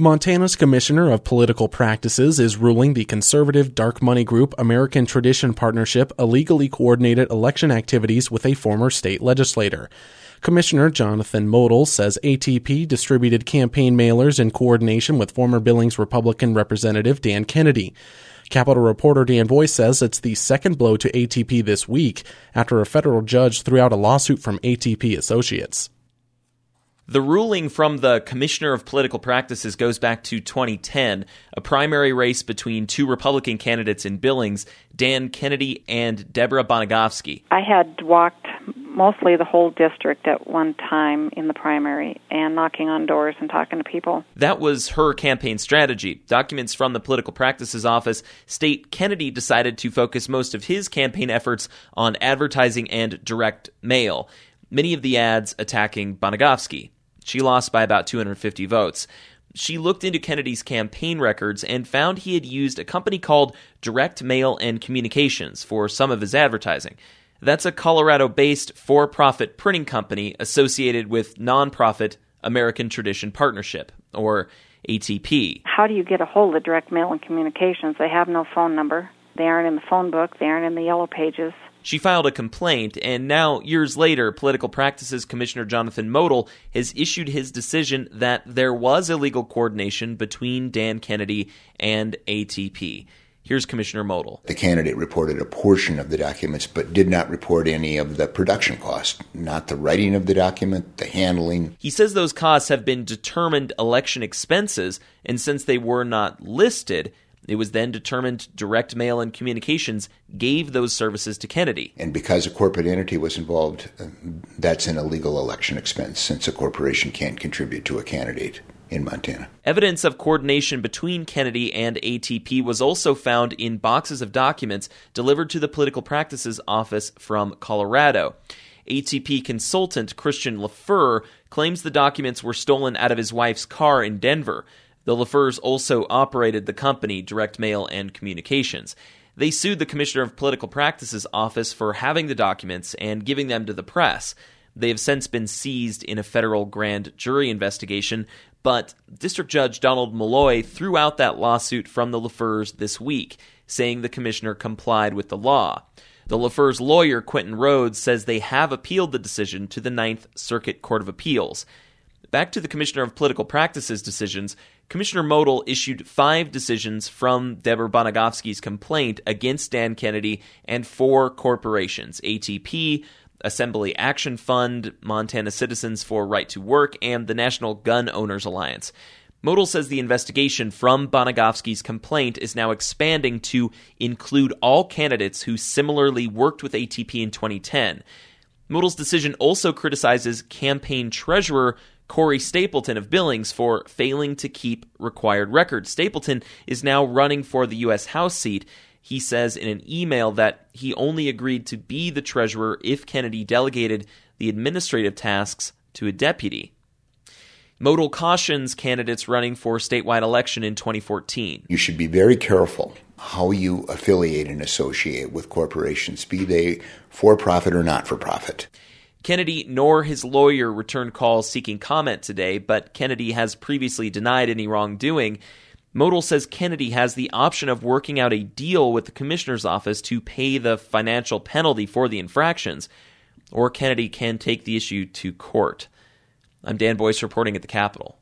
Montana's Commissioner of Political Practices is ruling the conservative dark money group American Tradition Partnership illegally coordinated election activities with a former state legislator. Commissioner Jonathan Modell says ATP distributed campaign mailers in coordination with former Billings Republican Representative Dan Kennedy. Capitol reporter Dan Boyce says it's the second blow to ATP this week after a federal judge threw out a lawsuit from ATP associates. The ruling from the Commissioner of Political Practices goes back to 2010, a primary race between two Republican candidates in Billings, Dan Kennedy and Deborah Bonagofsky. I had walked mostly the whole district at one time in the primary and knocking on doors and talking to people. That was her campaign strategy. Documents from the Political Practices Office state Kennedy decided to focus most of his campaign efforts on advertising and direct mail, many of the ads attacking Bonagofsky. She lost by about 250 votes. She looked into Kennedy's campaign records and found he had used a company called Direct Mail and Communications for some of his advertising. That's a Colorado-based for-profit printing company associated with nonprofit American Tradition Partnership, or ATP. How do you get a hold of Direct Mail and Communications? They have no phone number. They aren't in the phone book. They aren't in the yellow pages. She filed a complaint, and now, years later, Political Practices Commissioner Jonathan Modell has issued his decision that there was illegal coordination between Dan Kennedy and ATP. Here's Commissioner Modell. The candidate reported a portion of the documents, but did not report any of the production costs, not the writing of the document, the handling. He says those costs have been determined election expenses, and since they were not listed, it was then determined Direct Mail and Communications gave those services to Kennedy. And because a corporate entity was involved, that's an illegal election expense, since a corporation can't contribute to a candidate in Montana. Evidence of coordination between Kennedy and ATP was also found in boxes of documents delivered to the Political Practices Office from Colorado. ATP consultant Christian LaFleur claims the documents were stolen out of his wife's car in Denver. The LaFleurs also operated the company, Direct Mail and Communications. They sued the Commissioner of Political Practices Office for having the documents and giving them to the press. They have since been seized in a federal grand jury investigation, but District Judge Donald Malloy threw out that lawsuit from the LaFleurs this week, saying the commissioner complied with the law. The LaFleurs' lawyer, Quentin Rhodes, says they have appealed the decision to the Ninth Circuit Court of Appeals. Back to the Commissioner of Political Practices decisions, Commissioner Modell issued 5 decisions from Deborah Bonagofsky's complaint against Dan Kennedy and 4 corporations, ATP, Assembly Action Fund, Montana Citizens for Right to Work, and the National Gun Owners Alliance. Modell says the investigation from Bonagofsky's complaint is now expanding to include all candidates who similarly worked with ATP in 2010. Modell's decision also criticizes campaign treasurer Corey Stapleton of Billings for failing to keep required records. Stapleton is now running for the U.S. House seat. He says in an email that he only agreed to be the treasurer if Kennedy delegated the administrative tasks to a deputy. Modell cautions candidates running for statewide election in 2014. You should be very careful how you affiliate and associate with corporations, be they for-profit or not-for-profit. Kennedy nor his lawyer returned calls seeking comment today, but Kennedy has previously denied any wrongdoing. Modell says Kennedy has the option of working out a deal with the commissioner's office to pay the financial penalty for the infractions, or Kennedy can take the issue to court. I'm Dan Boyce reporting at the Capitol.